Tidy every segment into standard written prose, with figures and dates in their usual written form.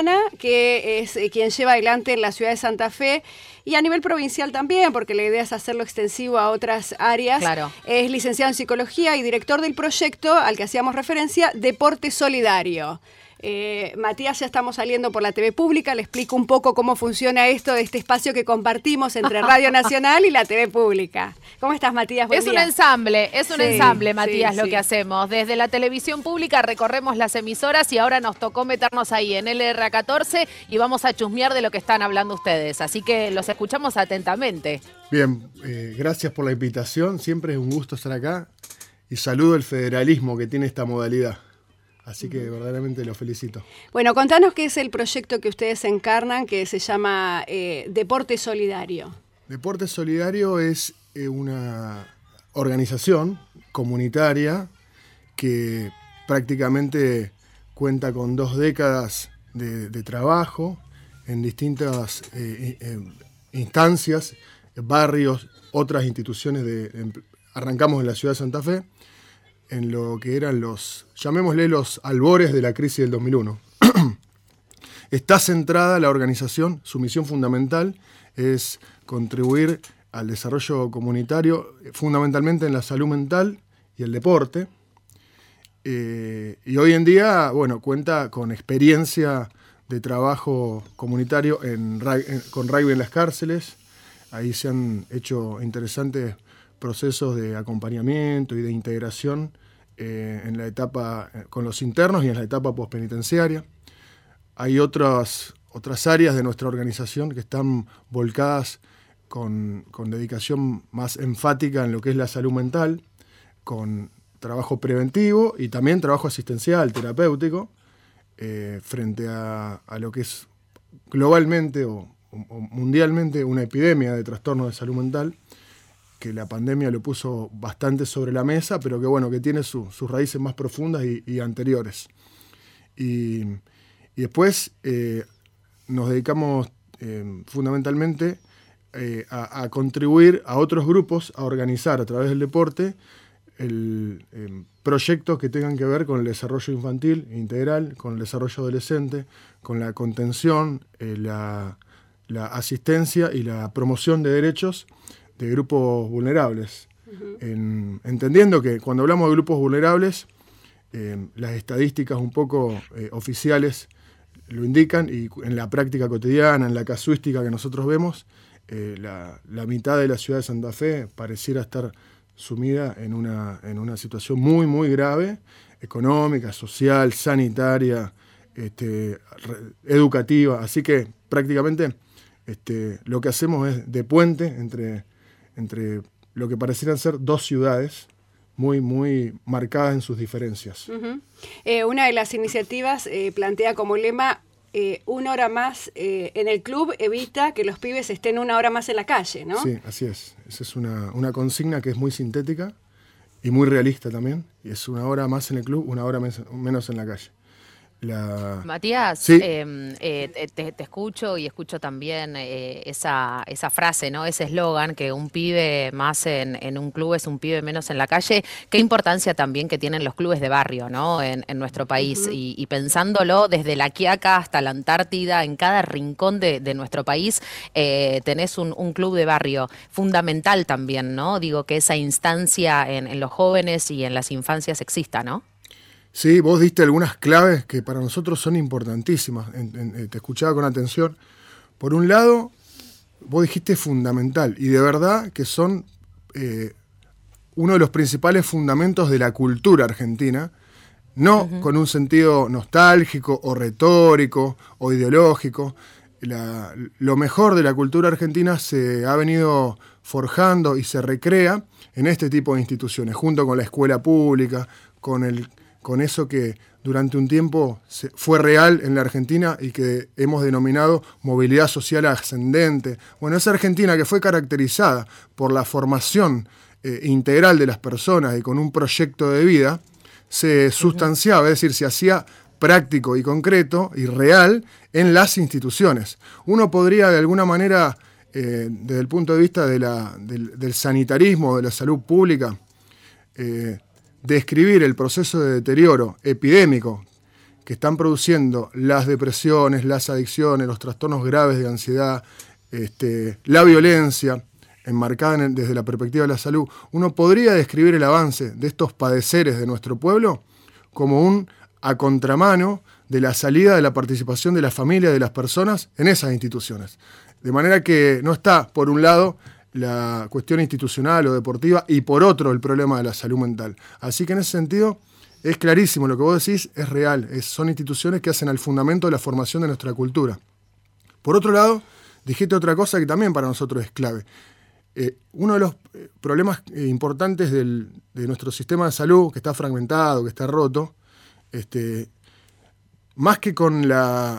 Viviana, que es quien lleva adelante en la ciudad de Santa Fe y a nivel provincial también, porque la idea es hacerlo extensivo a otras áreas. Claro. Es licenciado en Psicología y director del proyecto al que hacíamos referencia, Deporte Solidario. Matías, ya estamos saliendo por la TV Pública, le explico un poco cómo funciona esto de este espacio que compartimos entre Radio Nacional y la TV Pública. ¿Cómo estás, Matías? Buen día. Un ensamble, Matías, sí. lo que hacemos. Desde la televisión pública recorremos las emisoras y ahora nos tocó meternos ahí en LRA14 y vamos a chusmear de lo que están hablando ustedes. Así que los escuchamos atentamente. Bien, gracias por la invitación, siempre es un gusto estar acá y saludo el federalismo que tiene esta modalidad. Así que verdaderamente los felicito. Bueno, contanos qué es el proyecto que ustedes encarnan, que se llama Deporte Solidario. Deporte Solidario es una organización comunitaria que prácticamente cuenta con 2 décadas de trabajo en distintas instancias, barrios, otras instituciones. Arrancamos en la ciudad de Santa Fe, en lo que eran llamémosle los albores de la crisis del 2001. Está centrada la organización, su misión fundamental es contribuir al desarrollo comunitario, fundamentalmente en la salud mental y el deporte. Y hoy en día, bueno, cuenta con experiencia de trabajo comunitario con rugby en las cárceles. Ahí se han hecho interesantes procesos de acompañamiento y de integración en la etapa con los internos y en la etapa postpenitenciaria. Hay otras áreas de nuestra organización que están volcadas con dedicación más enfática en lo que es la salud mental, con trabajo preventivo y también trabajo asistencial, terapéutico, frente a lo que es globalmente o mundialmente una epidemia de trastornos de salud mental, que la pandemia lo puso bastante sobre la mesa, pero que bueno, que tiene sus raíces más profundas y anteriores. Y después nos dedicamos fundamentalmente a contribuir a otros grupos, a organizar a través del deporte proyectos que tengan que ver con el desarrollo infantil integral, con el desarrollo adolescente, con la contención, la asistencia y la promoción de derechos de grupos vulnerables. Uh-huh. Entendiendo que cuando hablamos de grupos vulnerables, las estadísticas un poco oficiales lo indican, y en la práctica cotidiana, en la casuística que nosotros vemos, la mitad de la ciudad de Santa Fe pareciera estar sumida en una situación muy, muy grave, económica, social, sanitaria, educativa. Así que prácticamente lo que hacemos es de puente entre lo que parecieran ser 2 ciudades muy, muy marcadas en sus diferencias. Uh-huh. Una de las iniciativas plantea como lema 1 hora más en el club evita que los pibes estén 1 hora más en la calle, ¿no? Sí, así es. Esa es una consigna que es muy sintética y muy realista también. Y es 1 hora más en el club, 1 hora menos en la calle. Matías, sí. Te escucho y escucho también esa frase, ¿no? Ese eslogan, que un pibe más en un club es un pibe menos en la calle. Qué importancia también que tienen los clubes de barrio, ¿no? En nuestro país. Uh-huh. Y pensándolo desde la Quiaca hasta la Antártida, en cada rincón de nuestro país tenés un club de barrio. Fundamental también, ¿no? Digo, que esa instancia en los jóvenes y en las infancias exista, ¿no? Sí, vos diste algunas claves que para nosotros son importantísimas. Te escuchaba con atención. Por un lado, vos dijiste fundamental, y de verdad que son uno de los principales fundamentos de la cultura argentina, no uh-huh. con un sentido nostálgico o retórico o ideológico. Lo mejor de la cultura argentina se ha venido forjando y se recrea en este tipo de instituciones, junto con la escuela pública, con eso que durante un tiempo fue real en la Argentina y que hemos denominado movilidad social ascendente. Bueno, esa Argentina que fue caracterizada por la formación integral de las personas y con un proyecto de vida, se sustanciaba, es decir, se hacía práctico y concreto y real en las instituciones. Uno podría de alguna manera, desde el punto de vista del sanitarismo, de la salud pública, describir el proceso de deterioro epidémico que están produciendo las depresiones, las adicciones, los trastornos graves de ansiedad, la violencia, enmarcada desde la perspectiva de la salud, uno podría describir el avance de estos padeceres de nuestro pueblo como un a contramano de la salida de la participación de la familia, de las personas en esas instituciones. De manera que no está, por un lado, la cuestión institucional o deportiva y por otro el problema de la salud mental. Así que en ese sentido es clarísimo, lo que vos decís es real, son instituciones que hacen al fundamento de la formación de nuestra cultura. Por otro lado, dijiste otra cosa que también para nosotros es clave. Uno de los problemas importantes de nuestro sistema de salud, que está fragmentado, que está roto, más que con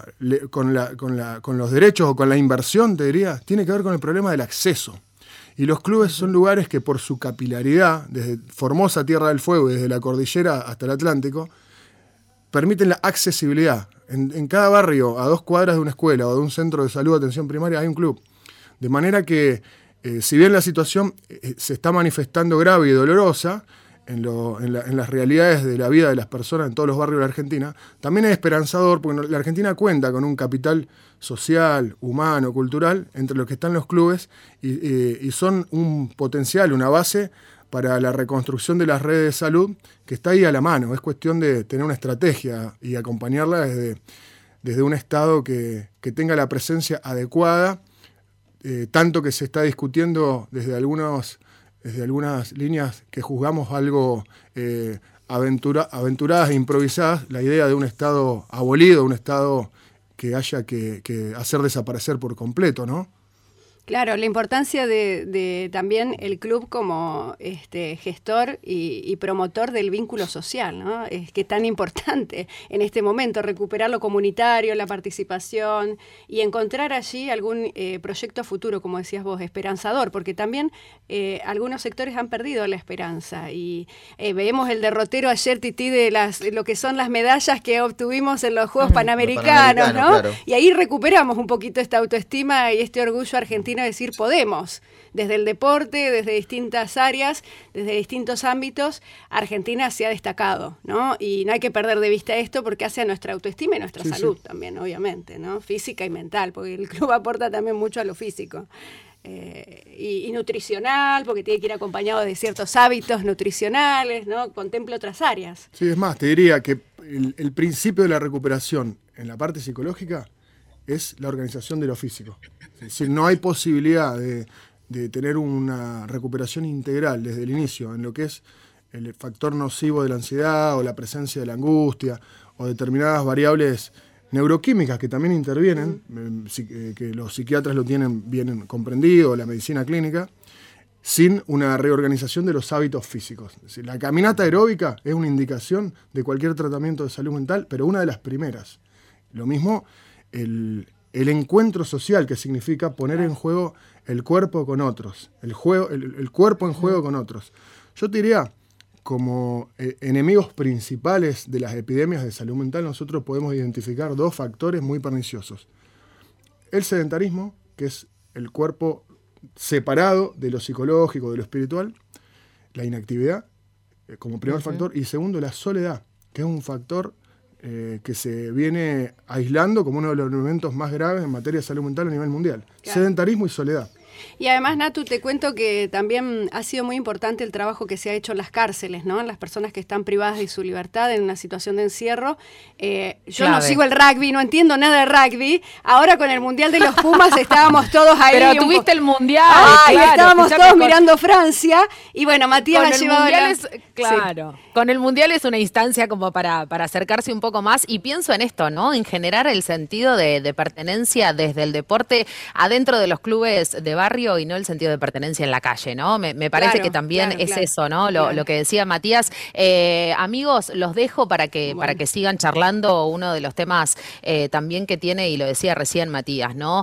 los derechos o con la inversión, te diría, tiene que ver con el problema del acceso. Y los clubes son lugares que por su capilaridad, desde Formosa, Tierra del Fuego y desde la cordillera hasta el Atlántico, permiten la accesibilidad. En cada barrio, a 2 cuadras de una escuela o de un centro de salud de atención primaria, hay un club. De manera que, si bien la situación se está manifestando grave y dolorosa en las realidades de la vida de las personas en todos los barrios de la Argentina, también es esperanzador porque la Argentina cuenta con un capital social, humano, cultural, entre los que están los clubes y son un potencial, una base para la reconstrucción de las redes de salud que está ahí a la mano. Es cuestión de tener una estrategia y acompañarla desde un Estado que tenga la presencia adecuada, tanto que se está discutiendo desde algunas líneas que juzgamos algo aventuradas e improvisadas, la idea de un Estado abolido, un Estado que haya que hacer desaparecer por completo, ¿no? Claro, la importancia de también el club como gestor y promotor del vínculo social, ¿no? Es que tan importante en este momento recuperar lo comunitario, la participación y encontrar allí algún proyecto futuro, como decías vos, esperanzador, porque también algunos sectores han perdido la esperanza y vemos el derrotero ayer, Tití, de lo que son las medallas que obtuvimos en los Juegos Panamericanos, ¿no? Claro. Y ahí recuperamos un poquito esta autoestima y este orgullo argentino, decir podemos, desde el deporte, desde distintas áreas, desde distintos ámbitos, Argentina se ha destacado, ¿no? Y no hay que perder de vista esto porque hace a nuestra autoestima y nuestra salud también, obviamente, ¿no? Física y mental, porque el club aporta también mucho a lo físico. Y nutricional, porque tiene que ir acompañado de ciertos hábitos nutricionales, ¿no? Contempla otras áreas. Sí, es más, te diría que el principio de la recuperación en la parte psicológica es la organización de lo físico. Es decir, no hay posibilidad de tener una recuperación integral desde el inicio en lo que es el factor nocivo de la ansiedad o la presencia de la angustia o determinadas variables neuroquímicas que también intervienen, que los psiquiatras lo tienen bien comprendido, la medicina clínica, sin una reorganización de los hábitos físicos. Es decir, la caminata aeróbica es una indicación de cualquier tratamiento de salud mental, pero una de las primeras. Lo mismo el encuentro social, que significa poner en juego el cuerpo con otros, el cuerpo en juego con otros. Yo te diría, como enemigos principales de las epidemias de salud mental, nosotros podemos identificar 2 factores muy perniciosos. El sedentarismo, que es el cuerpo separado de lo psicológico, de lo espiritual, la inactividad, como primer factor, y segundo, la soledad, que es un factor que se viene aislando como uno de los elementos más graves en materia de salud mental a nivel mundial. Claro. Sedentarismo y soledad. Y además, Natu, te cuento que también ha sido muy importante el trabajo que se ha hecho en las cárceles, ¿no? En las personas que están privadas de su libertad en una situación de encierro. Yo no sigo el rugby, no entiendo nada de rugby. Ahora con el Mundial de los Pumas estábamos todos ahí. Pero tuviste el Mundial. Claro, estábamos todos mirando Francia. Y bueno, Matías ha llevado Claro. Sí. Con el Mundial es una instancia como para acercarse un poco más. Y pienso en esto, ¿no? En generar el sentido de pertenencia desde el deporte adentro de los clubes de barrio y no el sentido de pertenencia en la calle, ¿no? Me parece que también es eso, ¿no? Lo que decía Matías. Amigos, los dejo para que sigan charlando. Uno de los temas también que tiene, y lo decía recién Matías, ¿no?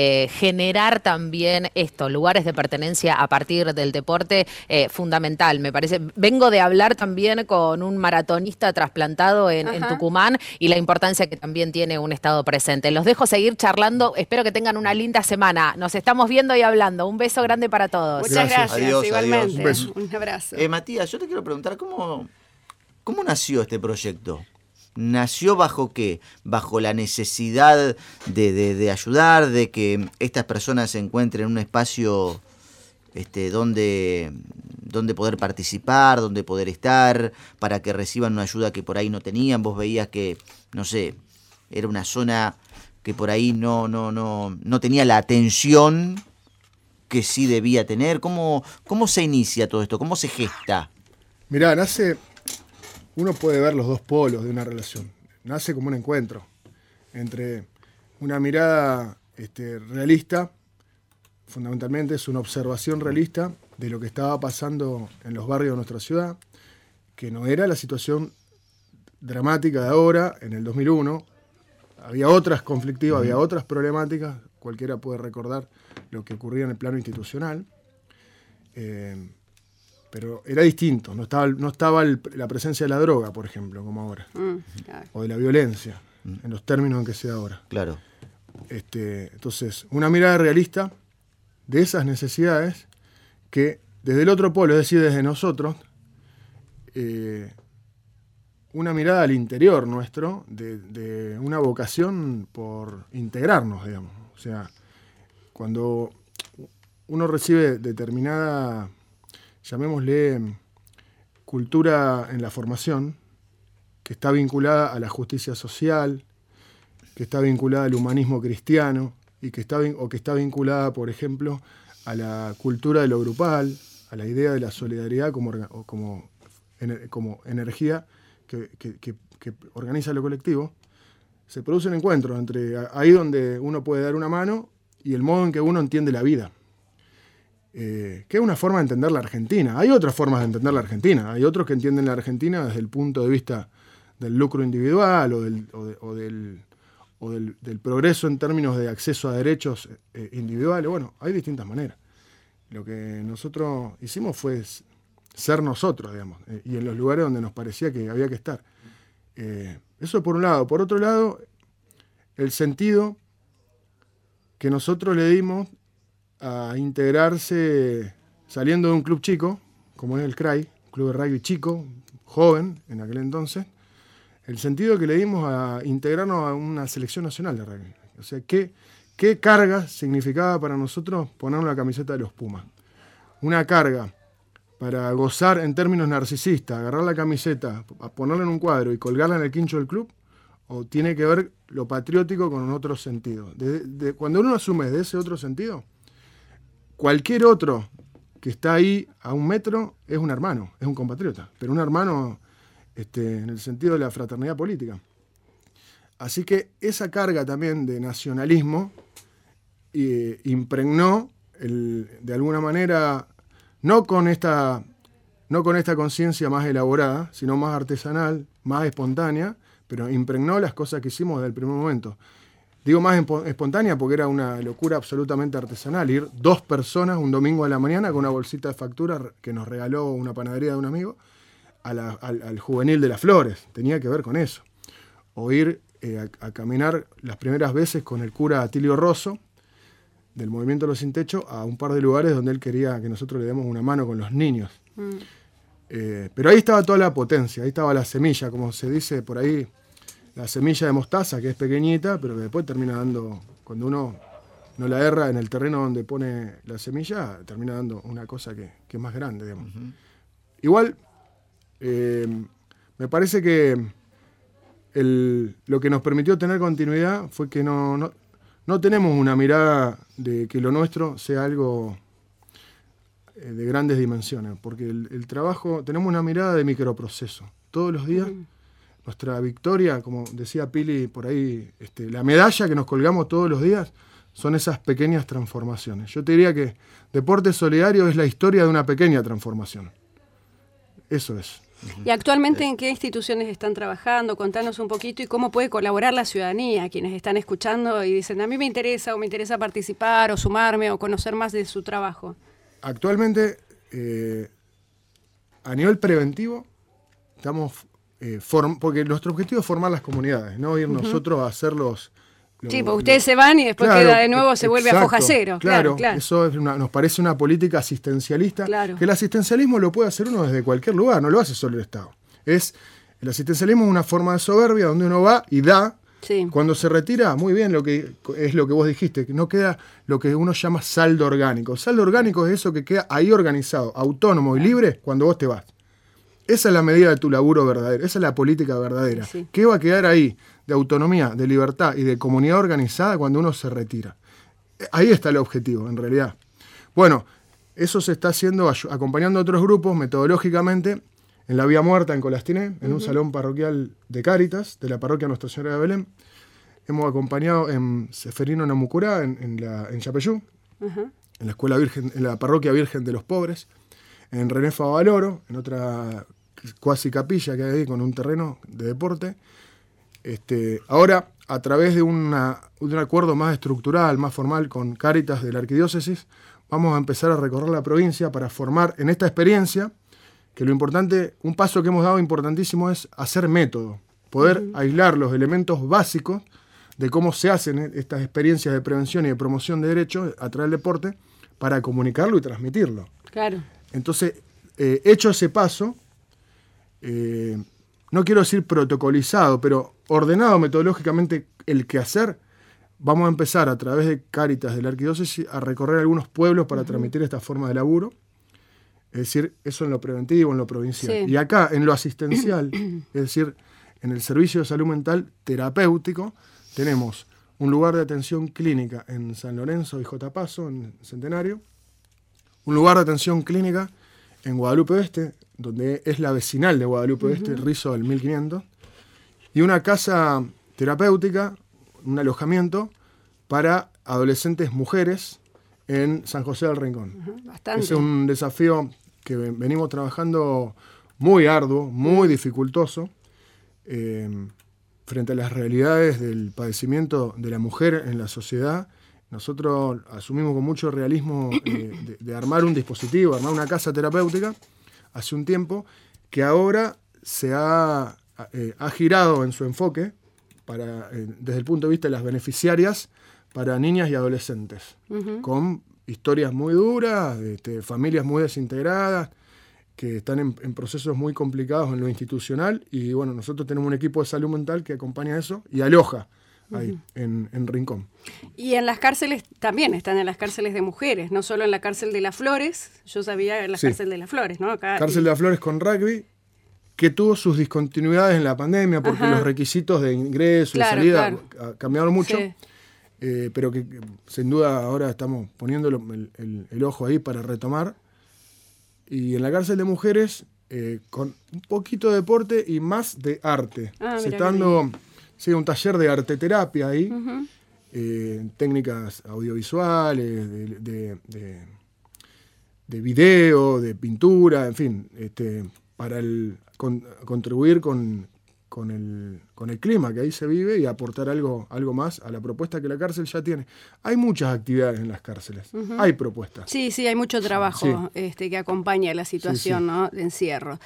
Generar también lugares de pertenencia a partir del deporte, fundamental, me parece. Vengo de hablar también con un maratonista trasplantado en Tucumán y la importancia que también tiene un estado presente. Los dejo seguir charlando. Espero que tengan una linda semana. Nos estamos viendo y hablando. Un beso grande para todos. Muchas gracias. Adiós, igualmente. Adiós. Un abrazo. Matías, yo te quiero preguntar, ¿cómo nació este proyecto? ¿nació bajo qué? Bajo la necesidad de ayudar, de que estas personas se encuentren en un espacio donde poder participar, donde poder estar, para que reciban una ayuda que por ahí no tenían. Vos veías que, no sé, era una zona que por ahí no tenía la atención que sí debía tener. ¿Cómo se inicia todo esto? ¿Cómo se gesta? Mirá, uno puede ver los dos polos de una relación. Nace como un encuentro entre una mirada realista, fundamentalmente es una observación realista de lo que estaba pasando en los barrios de nuestra ciudad, que no era la situación dramática de ahora, en el 2001. Había otras conflictivas, había otras problemáticas, cualquiera puede recordar lo que ocurría en el plano institucional, pero era distinto, no estaba la presencia de la droga, por ejemplo, como ahora, claro. O de la violencia, en los términos en que se da ahora. Claro. Entonces, una mirada realista de esas necesidades que desde el otro polo, es decir, desde nosotros, una mirada al interior nuestro de una vocación por integrarnos, digamos. O sea, cuando uno recibe determinada, llamémosle, cultura en la formación, que está vinculada a la justicia social, que está vinculada al humanismo cristiano, y que está vinculada, por ejemplo, a la cultura de lo grupal, a la idea de la solidaridad como energía que organiza lo colectivo, se produce un encuentro entre ahí donde uno puede dar una mano y el modo en que uno entiende la vida. Que es una forma de entender la Argentina. Hay otras formas de entender la Argentina. Hay otros que entienden la Argentina desde el punto de vista del lucro individual o del progreso en términos de acceso a derechos individuales. Bueno, hay distintas maneras. Lo que nosotros hicimos fue ser nosotros, digamos, y en los lugares donde nos parecía que había que estar. Eso por un lado. Por otro lado, el sentido que nosotros le dimos a integrarse saliendo de un club chico, como es el CRAI, un club de rugby chico, joven en aquel entonces, el sentido que le dimos a integrarnos a una selección nacional de rugby. O sea, ¿qué carga significaba para nosotros ponernos la camiseta de los Pumas? Una carga para gozar en términos narcisistas, agarrar la camiseta, ponerla en un cuadro y colgarla en el quincho del club, o tiene que ver lo patriótico con otro sentido. Cuando uno asume de ese otro sentido, cualquier otro que está ahí a un metro es un hermano, es un compatriota, pero un hermano en el sentido de la fraternidad política. Así que esa carga también de nacionalismo impregnó, de alguna manera, no con esta conciencia más elaborada, sino más artesanal, más espontánea, pero impregnó las cosas que hicimos desde el primer momento. Digo más espontánea porque era una locura absolutamente artesanal. Ir 2 personas un domingo a la mañana con una bolsita de factura que nos regaló una panadería de un amigo al juvenil de las Flores. Tenía que ver con eso. O ir a caminar las primeras veces con el cura Atilio Rosso, del Movimiento de los Sin Techo, a un par de lugares donde él quería que nosotros le demos una mano con los niños. Pero ahí estaba toda la potencia, ahí estaba la semilla, como se dice por ahí, la semilla de mostaza, que es pequeñita, pero que después termina dando, cuando uno no la erra en el terreno donde pone la semilla, termina dando una cosa que es más grande, digamos. Uh-huh. Igual, me parece que lo que nos permitió tener continuidad fue que no tenemos una mirada de que lo nuestro sea algo de grandes dimensiones, porque el trabajo, tenemos una mirada de microproceso. Todos los días, nuestra victoria, como decía Pili por ahí, la medalla que nos colgamos todos los días, son esas pequeñas transformaciones. Yo te diría que Deporte Solidario es la historia de una pequeña transformación. Eso es. ¿Y actualmente en qué instituciones están trabajando? Contanos un poquito y cómo puede colaborar la ciudadanía, quienes están escuchando y dicen, a mí me interesa participar o sumarme o conocer más de su trabajo. Actualmente, a nivel preventivo, estamos porque nuestro objetivo es formar las comunidades, no ir nosotros a hacer sí, pues ustedes se van y después queda de nuevo, se vuelve a foja cero. Claro. Eso nos parece una política asistencialista, que el asistencialismo lo puede hacer uno desde cualquier lugar, no lo hace solo el Estado. Es El asistencialismo es una forma de soberbia donde uno va y da. Sí. Cuando se retira, muy bien, lo que es lo que vos dijiste, que no queda lo que uno llama saldo orgánico. Saldo orgánico es eso que queda ahí organizado, autónomo y libre cuando vos te vas. Esa es la medida de tu laburo verdadero, esa es la política verdadera. Sí. ¿Qué va a quedar ahí de autonomía, de libertad y de comunidad organizada cuando uno se retira? Ahí está el objetivo, en realidad. Bueno, eso se está haciendo acompañando a otros grupos metodológicamente en la Vía Muerta en Colastiné, en un salón parroquial de Cáritas, de la parroquia Nuestra Señora de Belén. Hemos acompañado en Seferino Namucurá, en Yapeyú, en la escuela virgen, en la parroquia Virgen de los Pobres, en René Favaloro, en otra cuasi capilla que hay ahí con un terreno de deporte. Ahora, a través de un acuerdo más estructural, más formal con Cáritas de la Arquidiócesis, vamos a empezar a recorrer la provincia para formar en esta experiencia, que lo importante, un paso que hemos dado importantísimo es hacer método, poder aislar los elementos básicos de cómo se hacen estas experiencias de prevención y de promoción de derechos a través del deporte para comunicarlo y transmitirlo. Claro. Entonces, hecho ese paso, no quiero decir protocolizado, pero ordenado metodológicamente el quehacer, vamos a empezar a través de Cáritas de la Arquidiócesis a recorrer algunos pueblos para transmitir esta forma de laburo. Es decir, eso en lo preventivo, en lo provincial. Sí. Y acá, en lo asistencial, es decir, en el servicio de salud mental terapéutico, tenemos un lugar de atención clínica en San Lorenzo y J. Paso, en Centenario, un lugar de atención clínica en Guadalupe Oeste, donde es la vecinal de Guadalupe Oeste, Rizo del 1500, y una casa terapéutica, un alojamiento para adolescentes mujeres en San José del Rincón. Bastante. Ese es un desafío que venimos trabajando muy arduo, muy dificultoso, frente a las realidades del padecimiento de la mujer en la sociedad. Nosotros asumimos con mucho realismo de armar un dispositivo, armar una casa terapéutica hace un tiempo, que ahora se ha girado en su enfoque desde el punto de vista de las beneficiarias para niñas y adolescentes, con historias muy duras, familias muy desintegradas, que están en procesos muy complicados en lo institucional, y bueno, nosotros tenemos un equipo de salud mental que acompaña eso y aloja ahí, en Rincón. Y en las cárceles, también están en las cárceles de mujeres, no solo en la cárcel de Las Flores, yo sabía en la cárcel de Las Flores, ¿no? Acá, Cárcel de Las Flores con rugby, que tuvo sus discontinuidades en la pandemia, porque los requisitos de ingreso y salida cambiaron mucho, pero que sin duda ahora estamos poniendo el ojo ahí para retomar. Y en la cárcel de mujeres, con un poquito de deporte y más de arte. Se está dando un taller de arteterapia ahí, técnicas audiovisuales, de video, de pintura, en fin, para contribuir con el clima que ahí se vive y aportar algo más a la propuesta que la cárcel ya tiene. Hay muchas actividades en las cárceles, hay propuestas. Sí, hay mucho trabajo que acompaña la situación, ¿no? de encierro.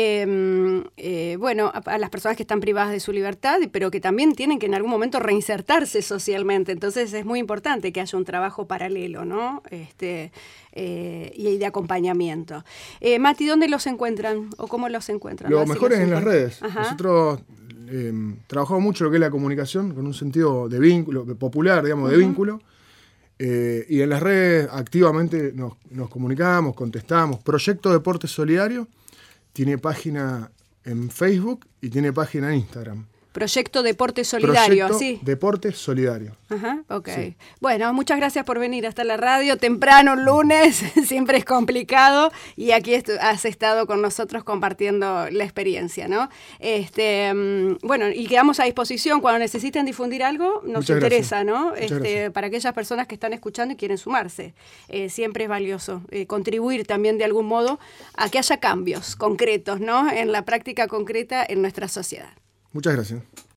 Bueno, a las personas que están privadas de su libertad, pero que también tienen que en algún momento reinsertarse socialmente. Entonces es muy importante que haya un trabajo paralelo, ¿no? Y de acompañamiento. Mati, ¿dónde los encuentran o cómo los encuentran? Lo mejor es en las redes. Ajá. Nosotros trabajamos mucho lo que es la comunicación con un sentido de vínculo, popular, digamos, de vínculo. Y en las redes activamente nos comunicamos, contestamos. Proyecto Deporte Solidario tiene página en Facebook y tiene página en Instagram. Proyecto Deporte Solidario, Proyecto así. Deporte Solidario. Ajá, ok. Sí. Bueno, muchas gracias por venir hasta la radio. Temprano, un lunes, siempre es complicado. Y aquí has estado con nosotros compartiendo la experiencia, ¿no? Bueno, y quedamos a disposición cuando necesiten difundir algo, nos Muchas interesa, gracias. ¿no? Muchas gracias. Para aquellas personas que están escuchando y quieren sumarse. Siempre es valioso contribuir también de algún modo a que haya cambios concretos, ¿no? En la práctica concreta en nuestra sociedad. Muchas gracias.